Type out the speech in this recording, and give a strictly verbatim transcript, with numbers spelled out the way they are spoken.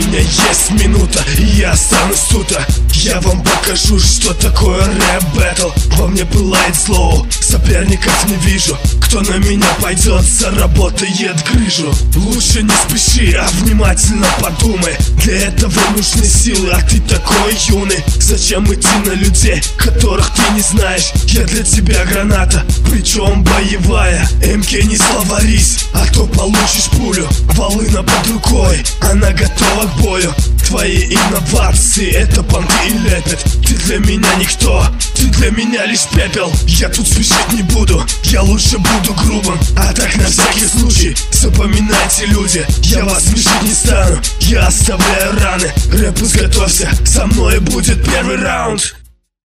меня есть минута, и я останусь тут. Я вам покажу, что такое рэп-бэтл. Во мне пылает зло, соперников не вижу. Кто на меня пойдет, заработает грыжу. Лучше не спеши, а внимательно подумай. Для этого нужны силы, а ты такой юный. Зачем идти на людей, которых ты не знаешь? Я для тебя граната, причем боевая. эм кей, не словарись, а то получишь пулю. Волына под рукой, она готова к бою. Твои инновации — это понты и лепет. Ты для меня никто, ты для меня лишь пепел. Я тут спешить не буду, я лучше буду грубым. А так на всякий случай запоминайте, люди, я вас смешить не стану, я оставляю раны. Рэп, изготовься, со мной будет первый раунд.